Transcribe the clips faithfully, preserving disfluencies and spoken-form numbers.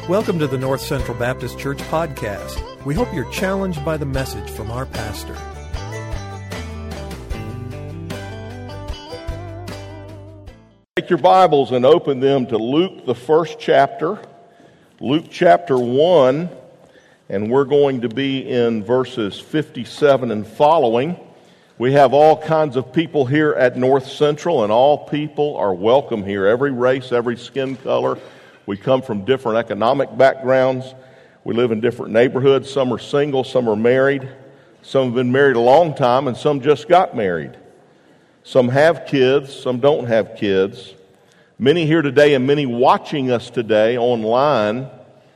Welcome to the North Central Baptist Church podcast. We hope you're challenged by the message from our pastor. Take your Bibles and open them to Luke, the first chapter, Luke chapter one, and we're going to be in verses fifty-seven and following. We have all kinds of people here at North Central, and all people are welcome here, every race, every skin color. We come from different economic backgrounds. We live in different neighborhoods. Some are single, some are married. Some have been married a long time, and some just got married. Some have kids, some don't have kids. Many here today and many watching us today online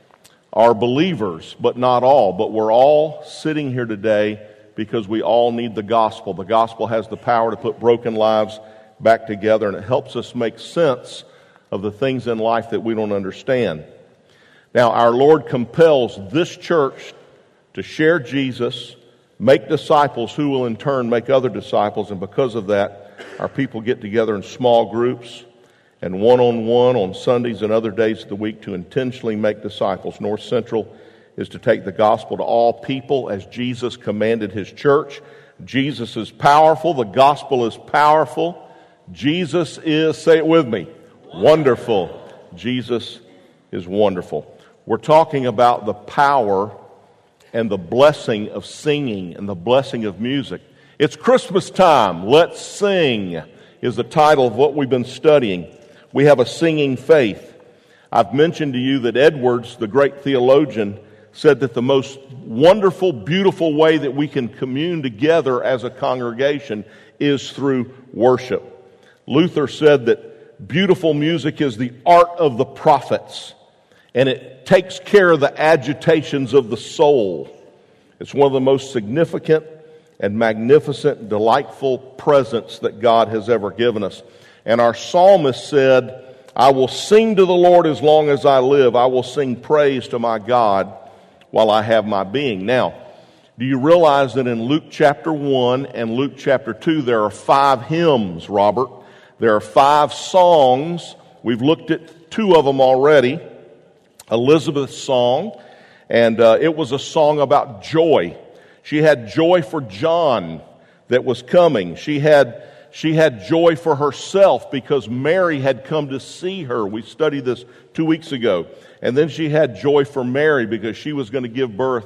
are believers, but not all. But we're all sitting here today because we all need the gospel. The gospel has the power to put broken lives back together, and it helps us make sense of the things in life that we don't understand. Now, our Lord compels this church to share Jesus, make disciples who will in turn make other disciples, and because of that, our people get together in small groups and one-on-one on Sundays and other days of the week to intentionally make disciples. North Central is to take the gospel to all people as Jesus commanded His church. Jesus is powerful. The gospel is powerful. Jesus is, say it with me, wonderful. Jesus is wonderful. We're talking about the power and the blessing of singing and the blessing of music. It's Christmas time. Let's sing is the title of what we've been studying. We have a singing faith. I've mentioned to you that Edwards, the great theologian, said that the most wonderful, beautiful way that we can commune together as a congregation is through worship. Luther said that beautiful music is the art of the prophets, and it takes care of the agitations of the soul. It's one of the most significant and magnificent, delightful presents that God has ever given us. And our psalmist said, I will sing to the Lord as long as I live. I will sing praise to my God while I have my being. Now, do you realize that in Luke chapter one and Luke chapter two, there are five hymns, Robert? There are five songs. We've looked at two of them already. Elizabeth's song, and uh, it was a song about joy. She had joy for John that was coming. She had she had joy for herself because Mary had come to see her. We studied this two weeks ago. And then she had joy for Mary because she was going to give birth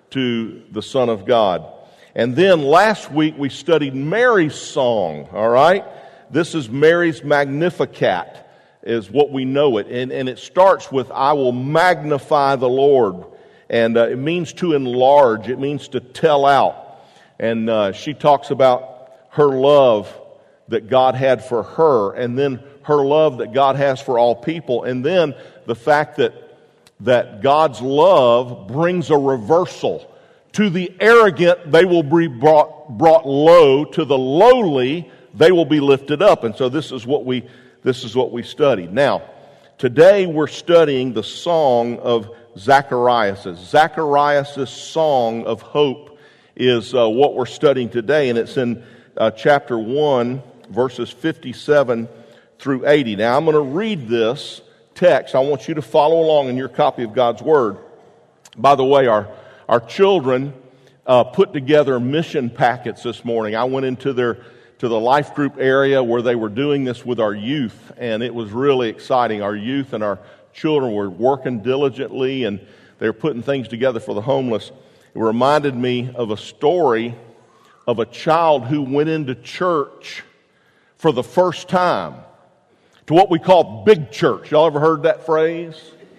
to the Son of God. And then last week we studied Mary's song, all right? This is Mary's Magnificat, is what we know it. And, and it starts with, I will magnify the Lord. And uh, it means to enlarge. It means to tell out. And uh, she talks about her love that God had for her, and then her love that God has for all people, and then the fact that, that God's love brings a reversal. To the arrogant, they will be brought, brought low. To the lowly, they will be lifted up. And so this is what we this is what we studied. Now, today we're studying the song of Zacharias. Zacharias' song of hope is uh, what we're studying today, and it's in uh, chapter one, verses fifty-seven through eighty. Now, I'm going to read this text. I want you to follow along in your copy of God's Word. By the way, our, our children uh, put together mission packets this morning. I went into their to the life group area where they were doing this with our youth, and it was really exciting. Our youth and our children were working diligently, and they were putting things together for the homeless. It reminded me of a story of a child who went into church for the first time, to what we call big church. Y'all ever heard that phrase?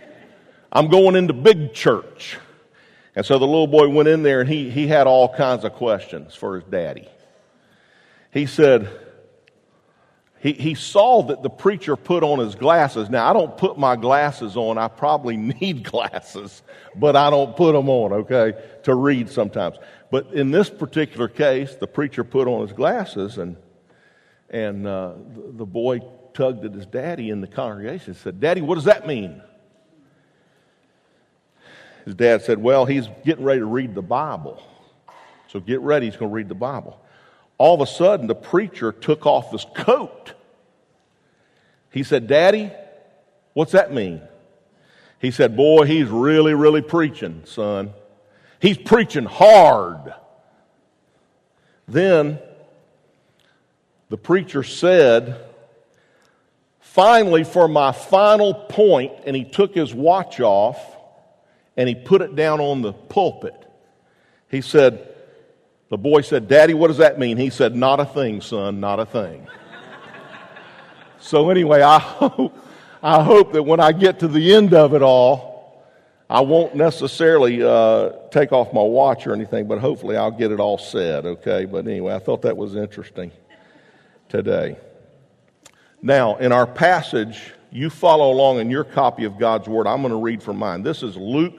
I'm going into big church. And so the little boy went in there, and he, he had all kinds of questions for his daddy. He said, he, he saw that the preacher put on his glasses. Now, I don't put my glasses on. I probably need glasses, but I don't put them on, okay, to read sometimes. But in this particular case, the preacher put on his glasses, and and uh, the boy tugged at his daddy in the congregation and said, Daddy, what does that mean? His dad said, well, he's getting ready to read the Bible. So get ready, he's going to read the Bible. All of a sudden, the preacher took off his coat. He said, Daddy, what's that mean? He said, boy, he's really, really preaching, son. He's preaching hard. Then the preacher said, finally, for my final point, and he took his watch off and he put it down on the pulpit. He said, the boy said, Daddy, what does that mean? He said, not a thing, son, not a thing. So anyway, I hope, I hope that when I get to the end of it all, I won't necessarily uh, take off my watch or anything, but hopefully I'll get it all said, okay? But anyway, I thought that was interesting today. Now, in our passage, you follow along in your copy of God's Word. I'm going to read from mine. This is Luke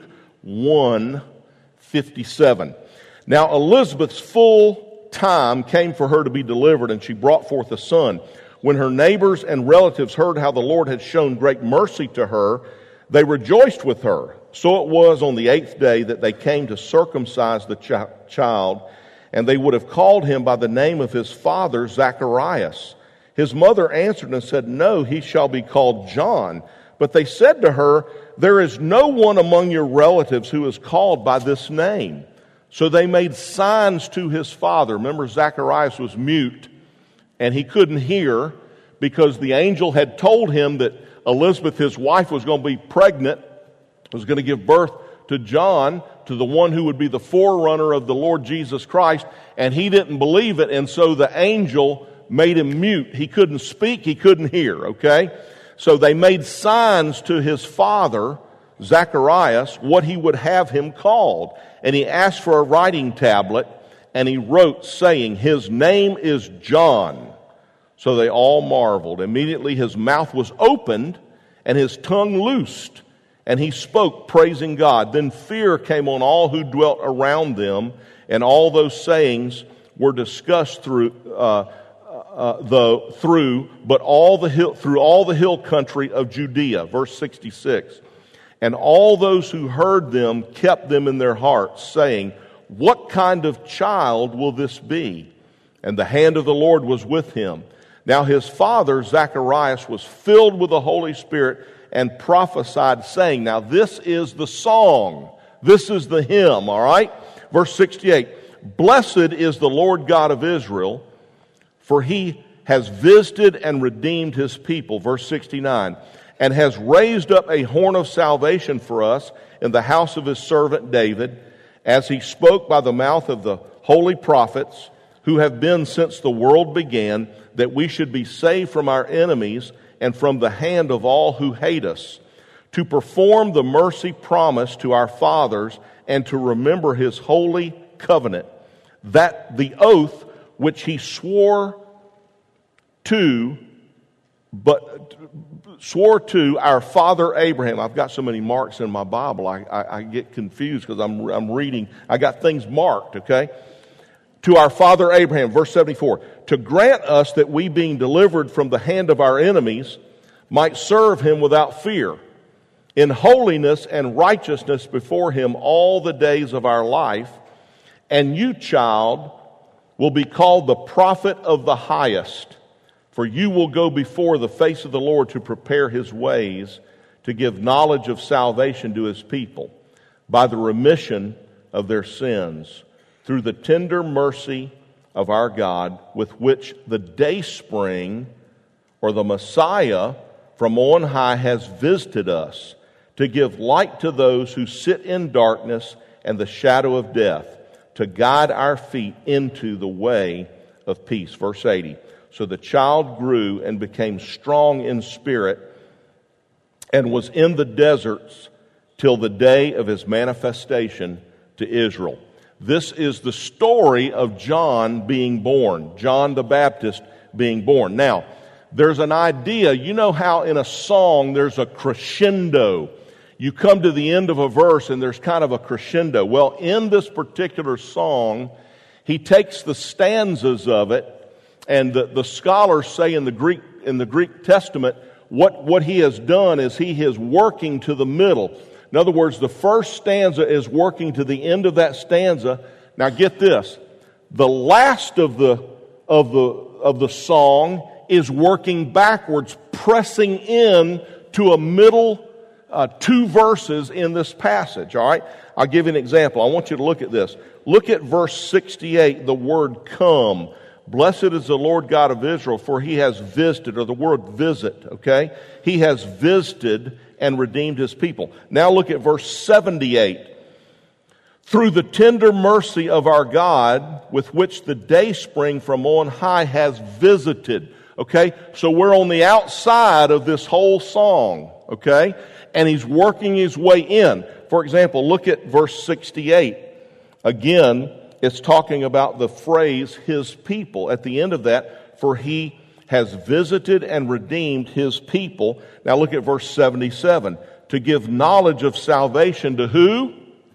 one fifty-seven. Now, Elizabeth's full time came for her to be delivered, and she brought forth a son. When her neighbors and relatives heard how the Lord had shown great mercy to her, they rejoiced with her. So it was on the eighth day that they came to circumcise the ch- child, and they would have called him by the name of his father, Zacharias. His mother answered and said, no, he shall be called John. But they said to her, there is no one among your relatives who is called by this name. So they made signs to his father. Remember, Zacharias was mute, and he couldn't hear because the angel had told him that Elizabeth, his wife, was going to be pregnant, was going to give birth to John, to the one who would be the forerunner of the Lord Jesus Christ, and he didn't believe it, and so the angel made him mute. He couldn't speak, he couldn't hear, okay? So they made signs to his father, Zacharias, what he would have him called. And he asked for a writing tablet, and he wrote, saying, his name is John. So they all marveled. Immediately his mouth was opened, and his tongue loosed, and he spoke, praising God. Then fear came on all who dwelt around them, and all those sayings were discussed through uh, uh, the through, but all the hill through all the hill country of Judea. Verse sixty-six. And all those who heard them kept them in their hearts, saying, what kind of child will this be? And the hand of the Lord was with him. Now his father, Zacharias, was filled with the Holy Spirit and prophesied, saying, now this is the song, this is the hymn, all right? Verse sixty-eight, blessed is the Lord God of Israel, for he has visited and redeemed his people. Verse sixty-nine, and has raised up a horn of salvation for us in the house of his servant David, as he spoke by the mouth of the holy prophets, who have been since the world began, that we should be saved from our enemies and from the hand of all who hate us, to perform the mercy promised to our fathers, and to remember his holy covenant, that the oath which he swore to, but swore to our father Abraham. I've got so many marks in my Bible, I, I, I get confused because I'm, I'm reading. I got things marked, okay? To our father Abraham, verse seventy-four, to grant us that we, being delivered from the hand of our enemies, might serve him without fear, in holiness and righteousness before him all the days of our life. And you, child, will be called the prophet of the highest, for you will go before the face of the Lord to prepare his ways, to give knowledge of salvation to his people, by the remission of their sins, through the tender mercy of our God, with which the dayspring, or the Messiah from on high, has visited us, to give light to those who sit in darkness and the shadow of death, to guide our feet into the way of peace. Verse eighty. So the child grew and became strong in spirit, and was in the deserts till the day of his manifestation to Israel. This is the story of John being born, John the Baptist being born. Now, there's an idea, you know how in a song there's a crescendo. You come to the end of a verse and there's kind of a crescendo. Well, in this particular song, he takes the stanzas of it, and the, the scholars say in the Greek in the Greek Testament, what, what he has done is he is working to the middle. In other words, the first stanza is working to the end of that stanza. Now get this. The last of the of the of the song is working backwards, pressing in to a middle uh, two verses in this passage, all right? I'll give you an example. I want you to look at this. Look at verse sixty-eight, the word come. Blessed is the Lord God of Israel, for he has visited, or the word visit, okay? He has visited and redeemed his people. Now look at verse seventy-eight. Through the tender mercy of our God, with which the dayspring from on high has visited. Okay? So we're on the outside of this whole song. Okay? And he's working his way in. For example, look at verse sixty-eight. Again, it's talking about the phrase, his people. At the end of that, for he has visited and redeemed his people. Now look at verse seventy-seven. To give knowledge of salvation to who?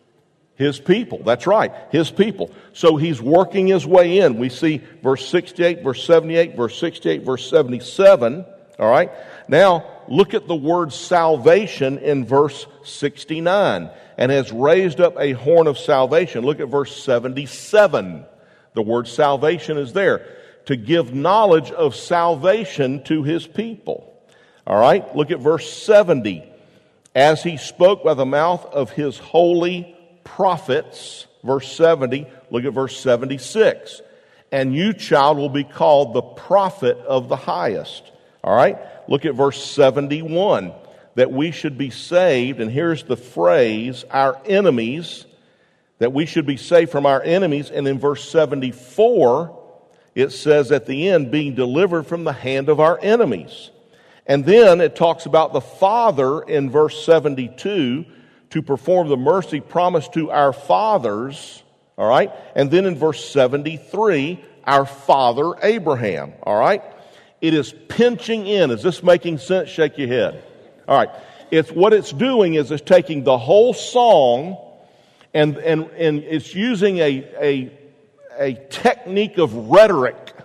His people. That's right. His people. So he's working his way in. We see verse sixty-eight, verse seventy-eight, verse sixty-eight, verse seventy-seven. All right. Now look at the word salvation in verse sixty-nine. And has raised up a horn of salvation. Look at verse seventy-seven. The word salvation is there. To give knowledge of salvation to his people. All right. Look at verse seventy. As he spoke by the mouth of his holy prophets, verse seventy, look at verse seventy-six. And you, child, will be called the prophet of the highest. All right? Look at verse seventy-one. That we should be saved, and here's the phrase, our enemies, that we should be saved from our enemies. And in verse seventy-four, it says at the end, being delivered from the hand of our enemies. And then it talks about the Father in verse seventy-two, to perform the mercy promised to our fathers, all right? And then in verse seventy-three, our father Abraham, all right? It is pinching in. Is this making sense? Shake your head. All right. It's what it's doing is it's taking the whole song and and and it's using a a a technique of rhetoric,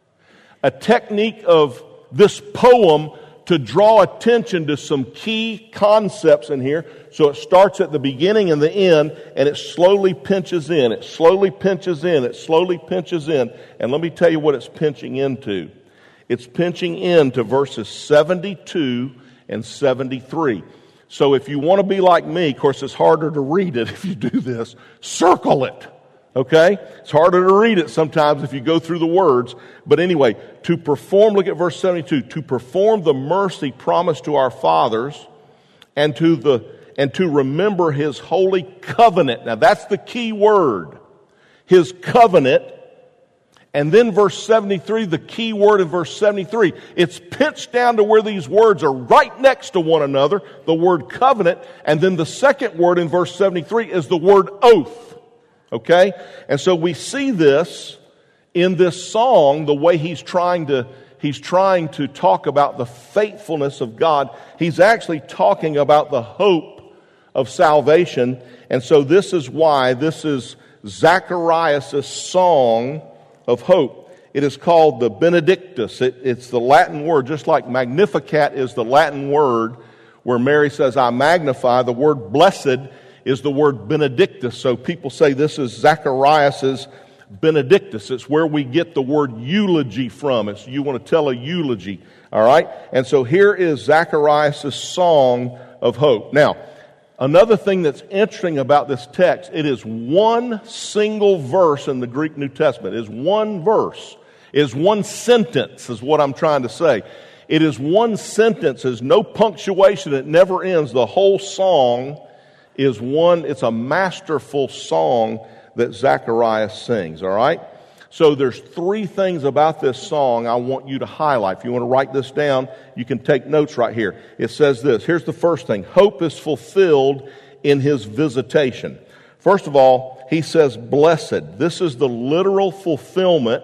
a technique of this poem to draw attention to some key concepts in here. So it starts at the beginning and the end, and it slowly pinches in. It slowly pinches in. It slowly pinches in. And let me tell you what it's pinching into. It's pinching into verses seventy-two and seventy-three. So if you want to be like me, of course it's harder to read it if you do this, circle it. Okay? It's harder to read it sometimes if you go through the words. But anyway, to perform, look at verse seventy-two, to perform the mercy promised to our fathers and to the and to remember his holy covenant. Now that's the key word. His covenant. And then verse seventy-three, the key word in verse seventy-three, it's pinched down to where these words are right next to one another, the word covenant, and then the second word in verse seventy-three is the word oath. Okay? And so we see this in this song, the way he's trying to he's trying to talk about the faithfulness of God. He's actually talking about the hope of salvation. And so this is why this is Zacharias' song of hope. It is called the Benedictus. It, it's the Latin word, just like Magnificat is the Latin word where Mary says, I magnify. The word blessed is the word Benedictus. So people say this is Zacharias' Benedictus. It's where we get the word eulogy from. It's you want to tell a eulogy. All right? And so here is Zacharias' song of hope. Now, another thing that's interesting about this text, it is one single verse in the Greek New Testament. It is one verse. It is one sentence is what I'm trying to say. It is one sentence. There's no punctuation. It never ends. The whole song is one. It's a masterful song that Zacharias sings. All right? So there's three things about this song I want you to highlight. If you want to write this down, you can take notes right here. It says this. Here's the first thing. Hope is fulfilled in his visitation. First of all, he says blessed. This is the literal fulfillment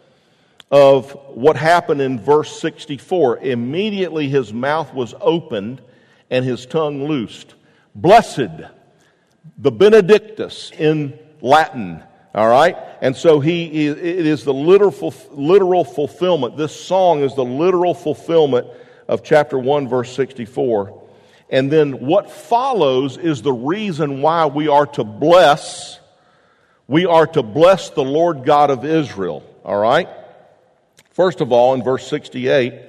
of what happened in verse sixty-four. Immediately his mouth was opened and his tongue loosed. Blessed, the Benedictus in Latin. All right? And so he it is the literal, literal fulfillment. This song is the literal fulfillment of chapter one, verse sixty-four. And then what follows is the reason why we are to bless. We are to bless the Lord God of Israel. All right? First of all, in verse sixty-eight,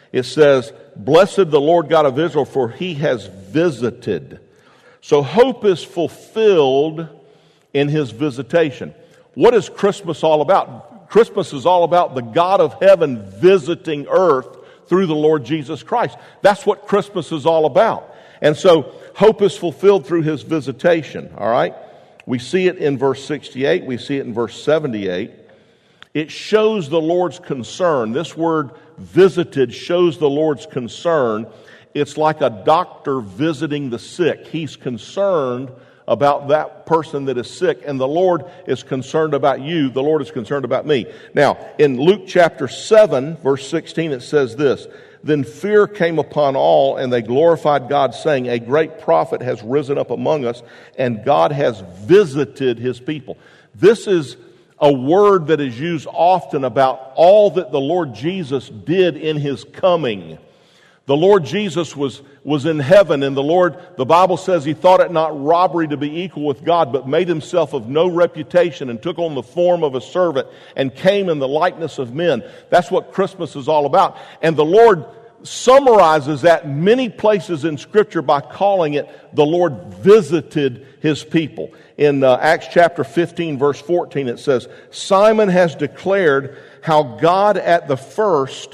It says, "Blessed the Lord God of Israel, for he has visited." So hope is fulfilled in his visitation. What is Christmas all about? Christmas is all about the God of heaven visiting earth through the Lord Jesus Christ. That's what Christmas is all about. And so hope is fulfilled through his visitation, all right? We see it in verse sixty-eight. We see it in verse seventy-eight. It shows the Lord's concern. This word visited shows the Lord's concern. It's like a doctor visiting the sick. He's concerned about that person that is sick, and the Lord is concerned about you. The Lord is concerned about me. Now, in Luke chapter seven, verse sixteen, it says this, "Then fear came upon all, and they glorified God, saying, a great prophet has risen up among us, and God has visited his people." This is a word that is used often about all that the Lord Jesus did in his coming. The Lord Jesus was, was in heaven, and the Lord, the Bible says he thought it not robbery to be equal with God, but made himself of no reputation and took on the form of a servant and came in the likeness of men. That's what Christmas is all about. And the Lord summarizes that many places in Scripture by calling it the Lord visited his people. In uh, Acts chapter fifteen, verse fourteen, it says, "Simon has declared how God at the first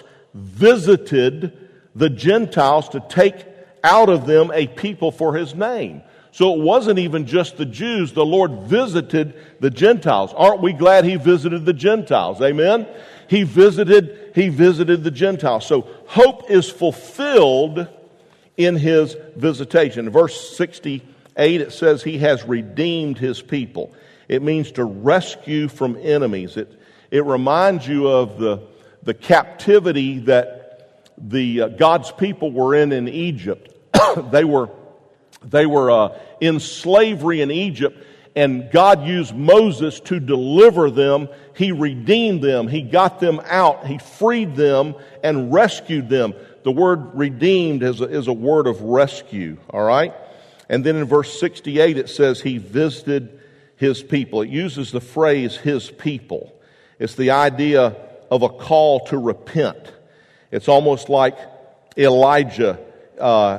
visited the Gentiles to take out of them a people for his name." So it wasn't even just the Jews. The Lord visited the Gentiles. Aren't we glad he visited the Gentiles? Amen? He visited, he visited the Gentiles. So hope is fulfilled in his visitation. In verse sixty-eight, it says he has redeemed his people. It means to rescue from enemies. It, it reminds you of the, the captivity that the uh, God's people were in in Egypt. they were they were uh, in slavery in Egypt, and God used Moses to deliver them. He redeemed them. He got them out. He freed them and rescued them. The word redeemed is a, is a word of rescue, all right? And then in verse sixty-eight it says he visited his people. It uses the phrase his people. It's the idea of a call to repent. It's almost like Elijah. Uh,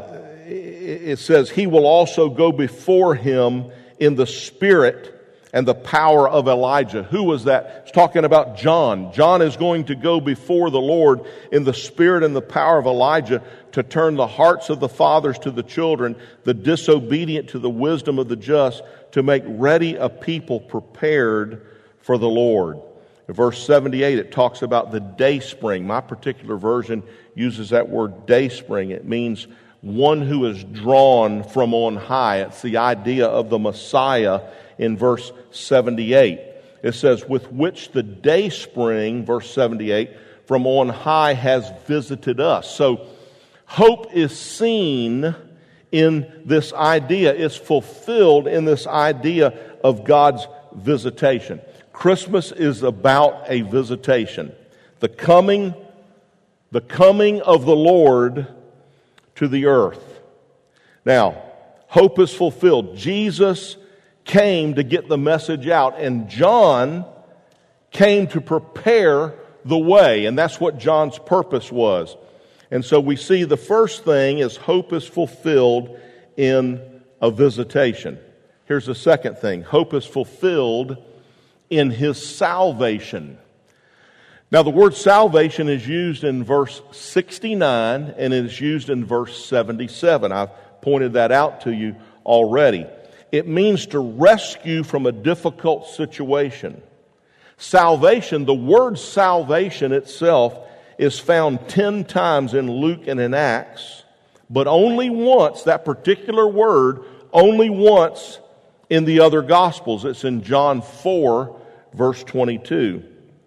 it says he will also go before him in the spirit and the power of Elijah. Who was that? It's talking about John. John is going to go before the Lord in the spirit and the power of Elijah to turn the hearts of the fathers to the children, the disobedient to the wisdom of the just, to make ready a people prepared for the Lord. In verse seventy-eight, it talks about the day spring. My particular version uses that word day spring. It means one who is drawn from on high. It's the idea of the Messiah in verse seventy-eight. It says, with which the day spring, verse seventy-eight, from on high has visited us. So hope is seen in this idea. It's fulfilled in this idea of God's visitation. Christmas is about a visitation. The coming, the coming of the Lord to the earth. Now, hope is fulfilled. Jesus came to get the message out, and John came to prepare the way, and that's what John's purpose was. And so we see the first thing is hope is fulfilled in a visitation. Here's the second thing. Hope is fulfilled in his salvation. Now, the word salvation is used in verse sixty-nine and it is used in verse seventy-seven. I've pointed that out to you already. It means to rescue from a difficult situation. Salvation, the word salvation itself is found ten times in Luke and in Acts, but only once, that particular word, only once in the other Gospels. It's in John four, verse twenty-two.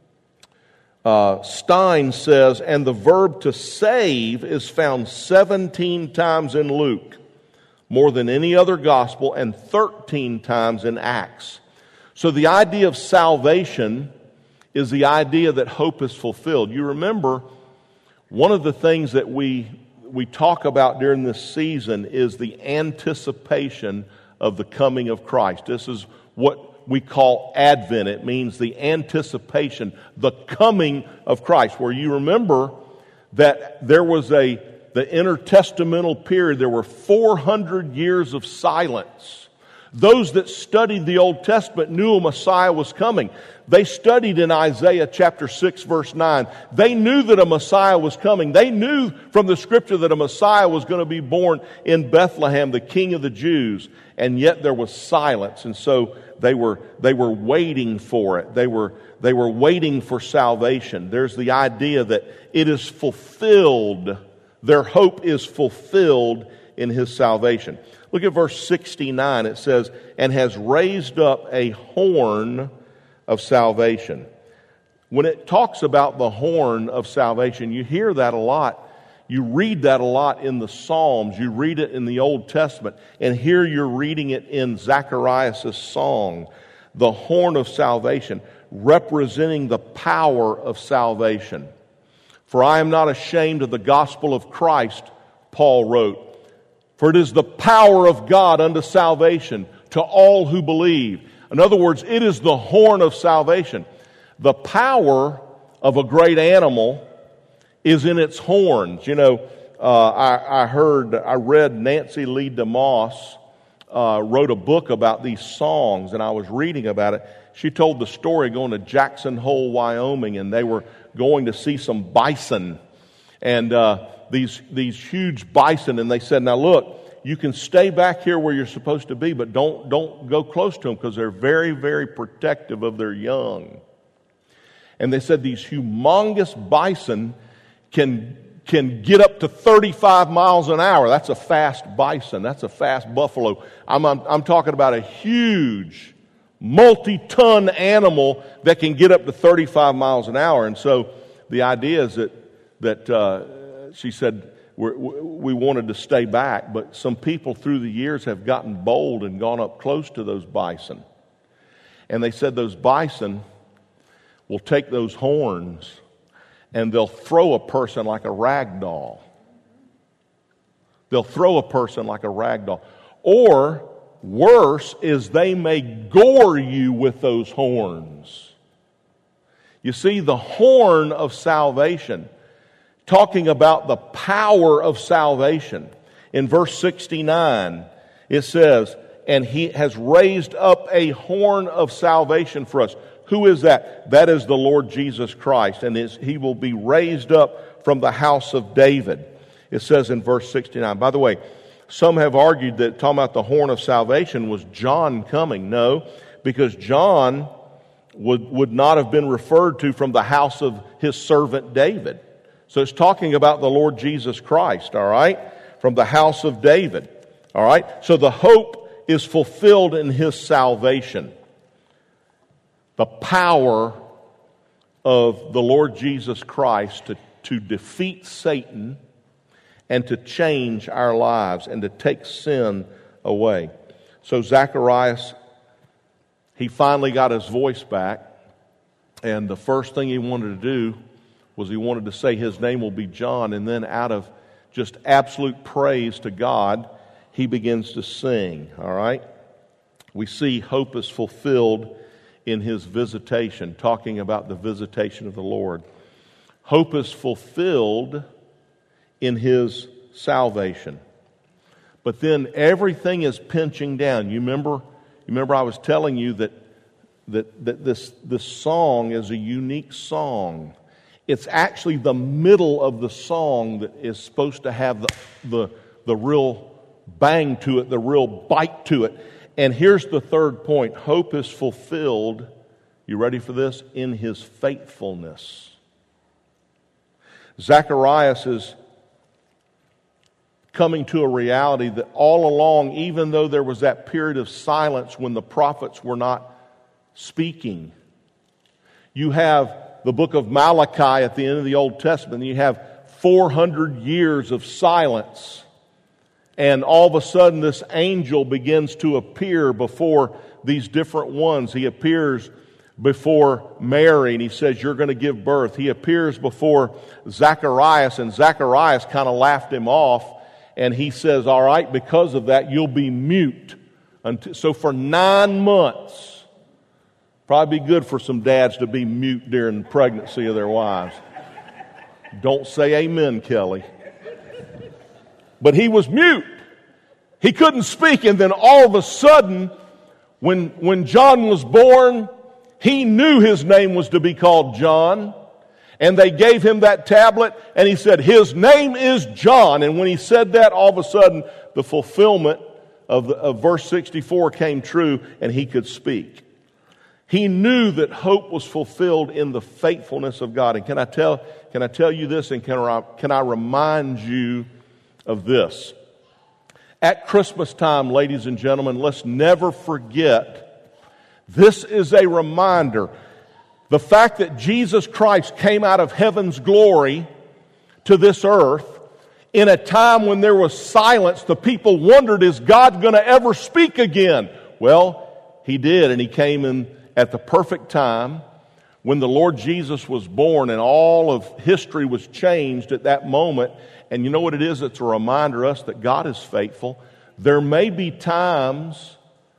Uh, Stein says, and the verb to save is found seventeen times in Luke, more than any other gospel, and thirteen times in Acts. So the idea of salvation is the idea that hope is fulfilled. You remember, one of the things that we we talk about during this season is the anticipation of the coming of Christ. This is what we call Advent. It means the anticipation, the coming of Christ. Where you remember that there was a, the intertestamental period, there were four hundred years of silence. Those that studied the Old Testament knew a Messiah was coming. They studied in Isaiah chapter six, verse nine. They knew that a Messiah was coming. They knew from the Scripture that a Messiah was going to be born in Bethlehem, the King of the Jews. And yet there was silence. And so they were they were waiting for it. They were they were waiting for salvation. There's the idea that it is fulfilled. Their hope is fulfilled in His salvation. Look at verse sixty-nine. It says, and has raised up a horn of salvation. When it talks about the horn of salvation, you hear that a lot. You read that a lot in the Psalms. You read it in the Old Testament. And here you're reading it in Zacharias' song. The horn of salvation, representing the power of salvation. For I am not ashamed of the gospel of Christ, Paul wrote. For it is the power of God unto salvation to all who believe. In other words, it is the horn of salvation. The power of a great animal is in its horns. You know, uh, I, I heard, I read Nancy Lee DeMoss uh, wrote a book about these songs, and I was reading about it. She told the story going to Jackson Hole, Wyoming, and they were going to see some bison, and uh, these these huge bison, and they said, now look, you can stay back here where you're supposed to be, but don't don't go close to them because they're very, very protective of their young. And they said these humongous bison can can get up to thirty-five miles an hour. That's a fast bison. That's a fast buffalo. I'm I'm, I'm talking about a huge, multi-ton animal that can get up to thirty-five miles an hour. And so the idea is that that uh, she said we're, we wanted to stay back, but some people through the years have gotten bold and gone up close to those bison. And they said those bison will take those horns and they'll throw a person like a rag doll. They'll throw a person like a rag doll. Or worse is they may gore you with those horns. You see, the horn of salvation, talking about the power of salvation. In verse sixty-nine, it says, and He has raised up a horn of salvation for us. Who is that? That is the Lord Jesus Christ, and He will be raised up from the house of David. It says in verse sixty-nine. By the way, some have argued that talking about the horn of salvation was John coming. No, because John would, would not have been referred to from the house of his servant David. So it's talking about the Lord Jesus Christ, all right, from the house of David, all right. So the hope is fulfilled in His salvation. The power of the Lord Jesus Christ to, to defeat Satan and to change our lives and to take sin away. So Zacharias, he finally got his voice back, and the first thing he wanted to do was he wanted to say his name will be John, and then out of just absolute praise to God, he begins to sing, all right? We see hope is fulfilled in his visitation, talking about the visitation of the Lord. Hope is fulfilled in his salvation. But then everything is pinching down. You remember, you remember I was telling you that, that, that this, this song is a unique song. It's actually the middle of the song that is supposed to have the, the, the real bang to it, the real bite to it. And here's the third point. Hope is fulfilled, you ready for this? In His faithfulness. Zacharias is coming to a reality that all along, even though there was that period of silence when the prophets were not speaking, you have the book of Malachi at the end of the Old Testament, and you have four hundred years of silence. And all of a sudden, this angel begins to appear before these different ones. He appears before Mary, and he says, you're going to give birth. He appears before Zacharias, and Zacharias kind of laughed him off. And he says, all right, because of that, you'll be mute. So for nine months, probably be good for some dads to be mute during the pregnancy of their wives. Don't say amen, Kelly. But he was mute. He couldn't speak, and then all of a sudden, when, when John was born, he knew his name was to be called John. And they gave him that tablet, and he said, his name is John. And when he said that, all of a sudden, the fulfillment of, the, of verse sixty-four came true, and he could speak. He knew that hope was fulfilled in the faithfulness of God. And can I tell, can I tell you this, and can I, can I remind you of this? At Christmas time, ladies and gentlemen, let's never forget, this is a reminder. The fact that Jesus Christ came out of heaven's glory to this earth in a time when there was silence, the people wondered, is God going to ever speak again? Well, He did, and He came in at the perfect time when the Lord Jesus was born, and all of history was changed at that moment. And you know what it is? It's a reminder to us that God is faithful. There may be times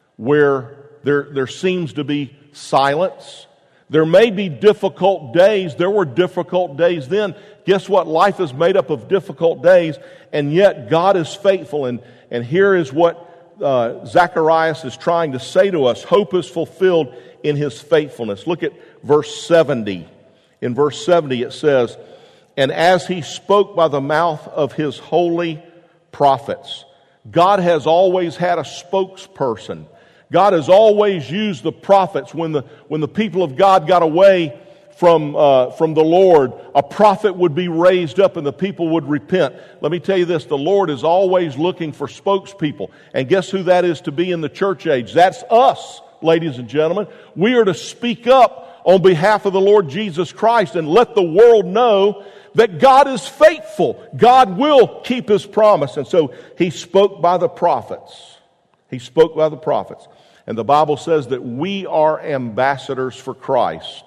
where there, there seems to be silence. There may be difficult days. There were difficult days then. Guess what? Life is made up of difficult days, and yet God is faithful. And, and here is what uh, Zacharias is trying to say to us. Hope is fulfilled in His faithfulness. Look at verse seventy. In verse seventy it says, and as He spoke by the mouth of His holy prophets. God has always had a spokesperson. God has always used the prophets. When the, when the people of God got away from, uh, from the Lord, a prophet would be raised up and the people would repent. Let me tell you this, the Lord is always looking for spokespeople. And guess who that is to be in the church age? That's us, ladies and gentlemen. We are to speak up on behalf of the Lord Jesus Christ and let the world know that God is faithful. God will keep His promise. And so He spoke by the prophets. He spoke by the prophets. And the Bible says that we are ambassadors for Christ.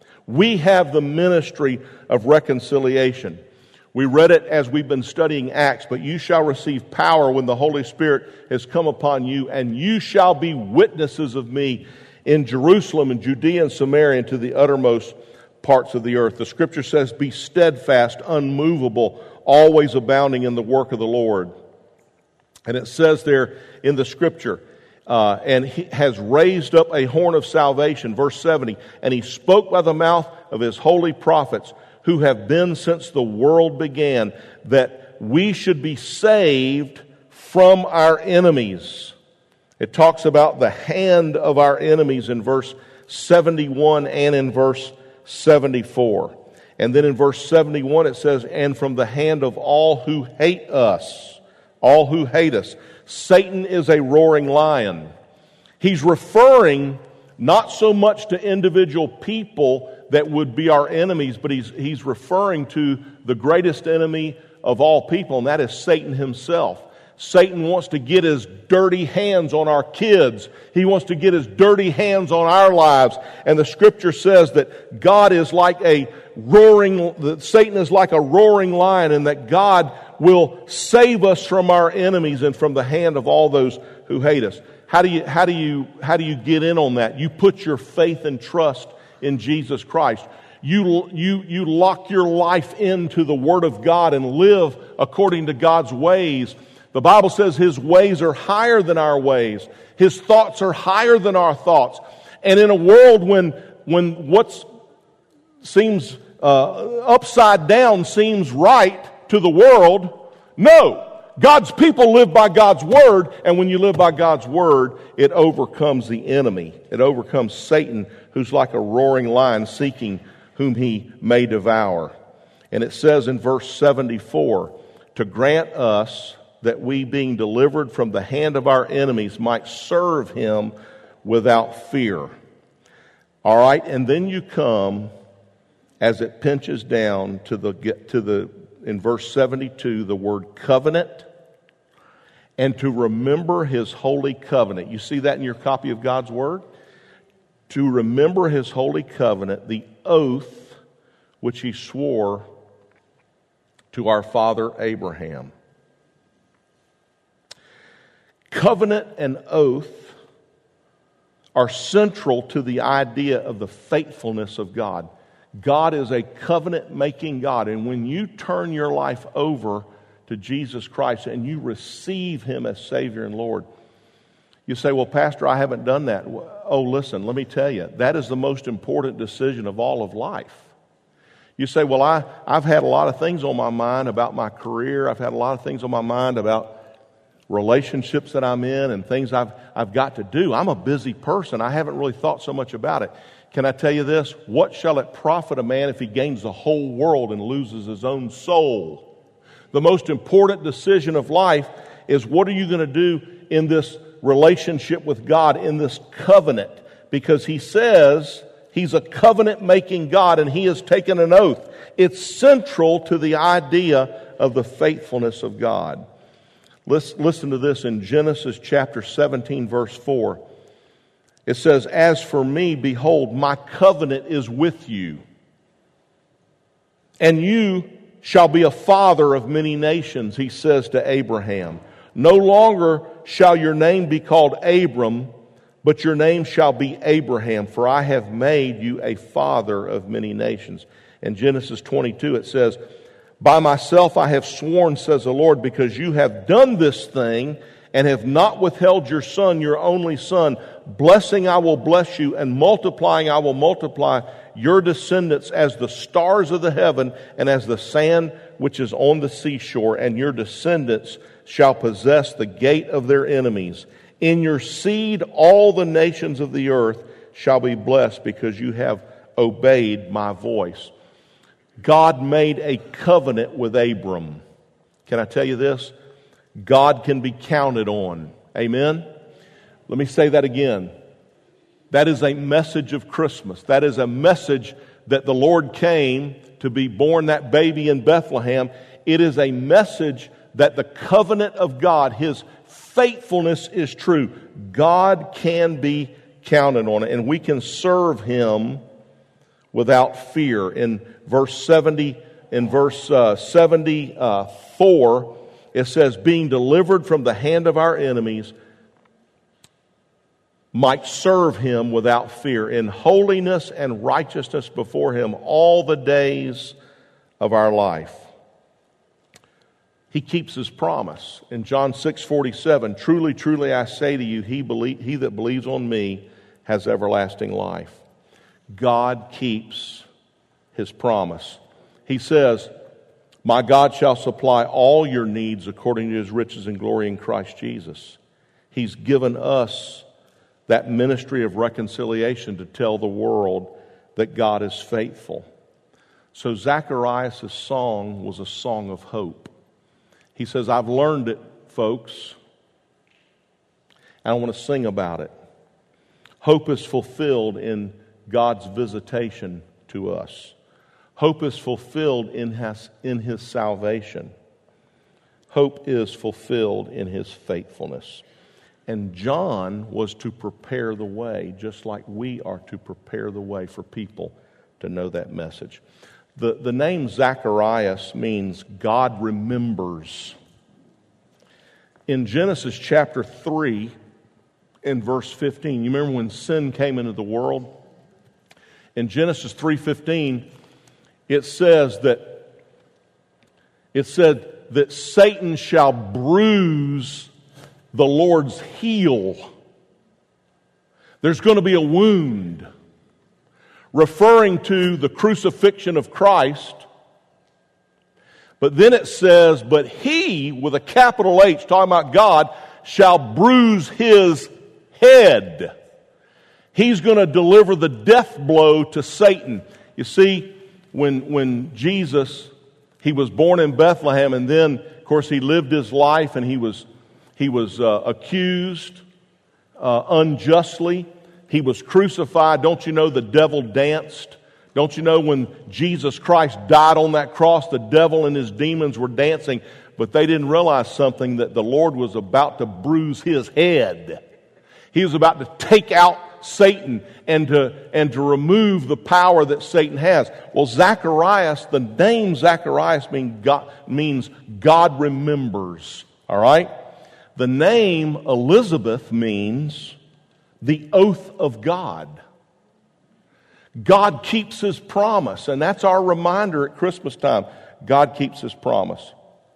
We have the ministry of reconciliation. We read it as we've been studying Acts, but you shall receive power when the Holy Spirit has come upon you, and you shall be witnesses of me in Jerusalem and Judea and Samaria and to the uttermost parts of the earth. The Scripture says, be steadfast, unmovable, always abounding in the work of the Lord. And it says there in the Scripture, uh, and He has raised up a horn of salvation, verse seventy, and He spoke by the mouth of His holy prophets, who have been since the world began, that we should be saved from our enemies. It talks about the hand of our enemies in verse seventy-one and in verse seventy-four. And then in verse seventy-one it says, and from the hand of all who hate us. All who hate us. Satan is a roaring lion. He's referring not so much to individual people that would be our enemies, but he's, he's referring to the greatest enemy of all people, and that is Satan himself. Satan wants to get his dirty hands on our kids. He wants to get his dirty hands on our lives. And the Scripture says that God is like a roaring, that Satan is like a roaring lion, and that God will save us from our enemies and from the hand of all those who hate us. How do you, how do you, how do you get in on that? You put your faith and trust in Jesus Christ. You, you, you lock your life into the Word of God and live according to God's ways. The Bible says His ways are higher than our ways. His thoughts are higher than our thoughts. And in a world when, when what seems uh, upside down seems right to the world, no. God's people live by God's Word, and when you live by God's Word, it overcomes the enemy. It overcomes Satan, who's like a roaring lion seeking whom he may devour. And it says in verse seventy-four, to grant us that we, being delivered from the hand of our enemies, might serve Him without fear. All right, and then you come, as it pinches down to the to the in verse seventy-two, the word covenant, and to remember His holy covenant. You see that in your copy of God's Word? To remember His holy covenant, the oath which He swore to our father Abraham. Covenant and oath are central to the idea of the faithfulness of God. God is a covenant-making God. And when you turn your life over to Jesus Christ and you receive Him as Savior and Lord, you say, well, Pastor, I haven't done that. Oh, listen, let me tell you, that is the most important decision of all of life. You say, well, I, I've had a lot of things on my mind about my career. I've had a lot of things on my mind about relationships that I'm in and things I've, I've got to do. I'm a busy person. I haven't really thought so much about it. Can I tell you this? What shall it profit a man if he gains the whole world and loses his own soul? The most important decision of life is, what are you going to do in this relationship with God, in this covenant? Because He says He's a covenant-making God and He has taken an oath. It's central to the idea of the faithfulness of God. Listen, listen to this in Genesis chapter seventeen, verse four. It says, as for me, behold, my covenant is with you, and you shall be a father of many nations, He says to Abraham. No longer shall your name be called Abram, but your name shall be Abraham, for I have made you a father of many nations. In Genesis twenty-two it says, by myself I have sworn, says the Lord, because you have done this thing and have not withheld your son, your only son. Blessing I will bless you, and multiplying I will multiply your descendants as the stars of the heaven and as the sand which is on the seashore, and your descendants shall possess the gate of their enemies. In your seed all the nations of the earth shall be blessed, because you have obeyed my voice. God made a covenant with Abram. Can I tell you this? God can be counted on. Amen? Let me say that again. That is a message of Christmas. That is a message that the Lord came to be born, that baby in Bethlehem. It is a message that the covenant of God, His faithfulness is true. God can be counted on, and we can serve Him without fear. In verse seventy, in verse uh, seventy-four, it says, being delivered from the hand of our enemies, might serve Him without fear, in holiness and righteousness before Him all the days of our life. He keeps His promise. In John six forty-seven, truly, truly I say to you, he, believe, he that believes on me has everlasting life. God keeps His promise. He says, my God shall supply all your needs according to His riches and glory in Christ Jesus. He's given us that ministry of reconciliation to tell the world that God is faithful. So Zacharias' song was a song of hope. He says, I've learned it, folks, and I want to sing about it. Hope is fulfilled in God's visitation to us. Hope is fulfilled in His, in His salvation. Hope is fulfilled in His faithfulness. And John was to prepare the way, just like we are to prepare the way for people to know that message. The, the name Zacharias means God remembers. In Genesis chapter three, in verse fifteen, you remember when sin came into the world? In Genesis three fifteen, it says that it said that Satan shall bruise the Lord's heel. There's going to be a wound, referring to the crucifixion of Christ. But then it says, but he, with a capital H, talking about God, shall bruise his head. He's going to deliver the death blow to Satan. You see, when, when Jesus, He was born in Bethlehem, and then, of course, He lived His life, and He was, he was uh, accused uh, unjustly. He was crucified. Don't you know the devil danced? Don't you know when Jesus Christ died on that cross, the devil and his demons were dancing, but they didn't realize something, that the Lord was about to bruise His head. He was about to take out Satan and to, and to remove the power that Satan has. Well, Zacharias, the name Zacharias mean God, means God remembers. All right? The name Elizabeth means the oath of God. God keeps His promise, and that's our reminder at Christmas time. God keeps His promise.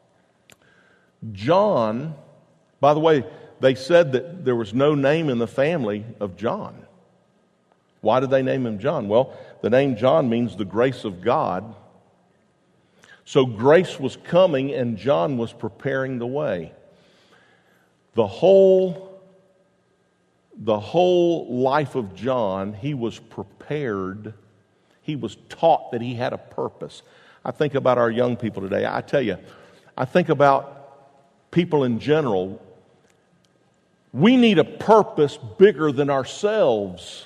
John, by the way, they said that there was no name in the family of John. Why did they name him John? Well, the name John means the grace of God. So grace was coming and John was preparing the way. The whole, the whole life of John, he was prepared. He was taught that he had a purpose. I think about our young people today. I tell you, I think about people in general. We need a purpose bigger than ourselves.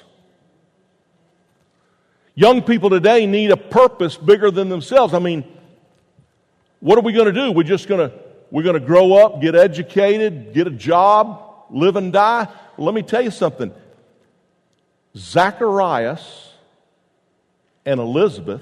Young people today need a purpose bigger than themselves. I mean, what are we going to do? We're just going to we're going to grow up, get educated, get a job, live and die? Well, let me tell you something. Zacharias and Elizabeth,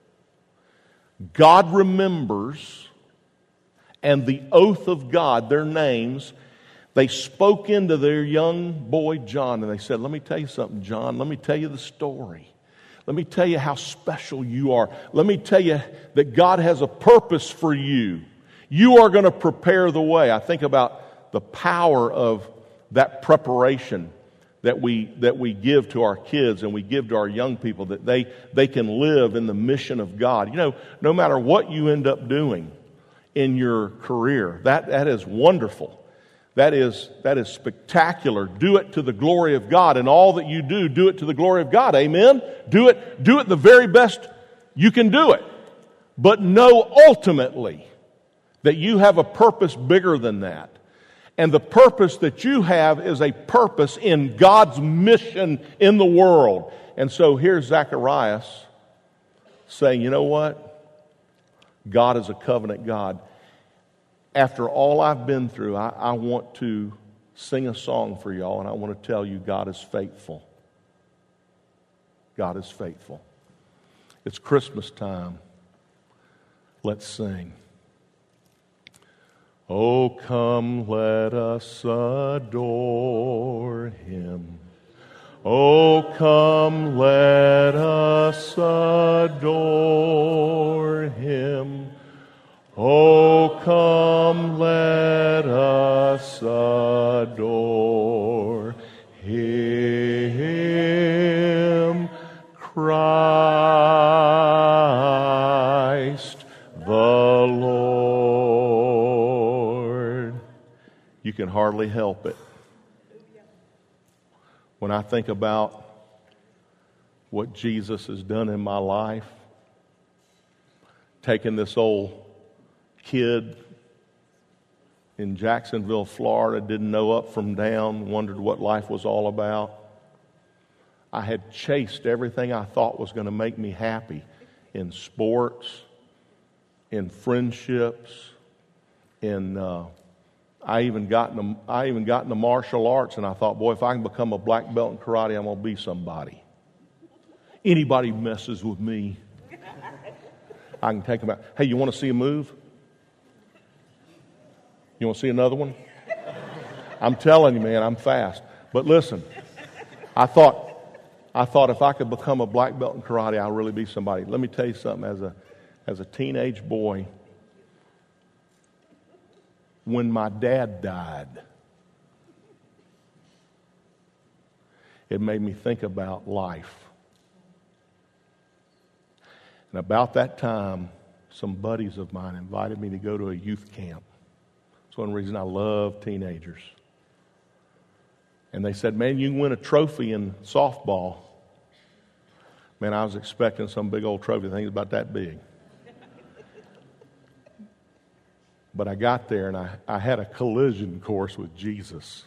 God remembers, and the oath of God, their names, they spoke into their young boy John, and they said, let me tell you something, John. Let me tell you the story. Let me tell you how special you are. Let me tell you that God has a purpose for you. You are going to prepare the way. I think about the power of that preparation that we that we give to our kids and we give to our young people, that they, they can live in the mission of God. You know, no matter what you end up doing in your career, that, that is wonderful. That is, that is spectacular. Do it to the glory of God. And all that you do, do it to the glory of God. Amen? Do it, do it the very best you can do it. But know ultimately that you have a purpose bigger than that. And the purpose that you have is a purpose in God's mission in the world. And so here's Zacharias saying, you know what? God is a covenant God. After all I've been through, I, I want to sing a song for y'all, and I want to tell you God is faithful. God is faithful. It's Christmas time. Let's sing. Oh, come, let us adore Him. Oh, come, let us adore Him. Oh, come, let us adore Him, Christ the Lord. You can hardly help it. When I think about what Jesus has done in my life, taking this old kid in Jacksonville, Florida, didn't know up from down, wondered what life was all about. I had chased everything I thought was going to make me happy in sports, in friendships, in uh, I even got in I even got into martial arts, and I thought, boy, if I can become a black belt in karate, I'm going to be somebody. Anybody messes with me, I can take them out. Hey, you want to see a move? You want to see another one? I'm telling you, man, I'm fast. But listen, I thought, I thought if I could become a black belt in karate, I'll really be somebody. Let me tell you something. As a, as a teenage boy, when my dad died, it made me think about life. And about that time, some buddies of mine invited me to go to a youth camp. That's one reason I love teenagers. And they said, man, you can win a trophy in softball. Man, I was expecting some big old trophy. Things about that big. But I got there and I, I had a collision course with Jesus.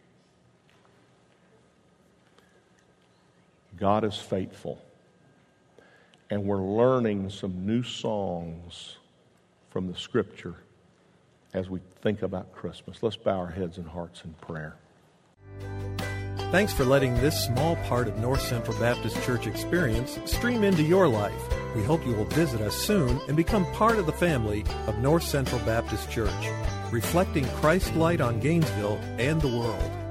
God is faithful. And we're learning some new songs from the Scripture as we think about Christmas. Let's bow our heads and hearts in prayer. Thanks for letting this small part of North Central Baptist Church experience stream into your life. We hope you will visit us soon and become part of the family of North Central Baptist Church, reflecting Christ's light on Gainesville and the world.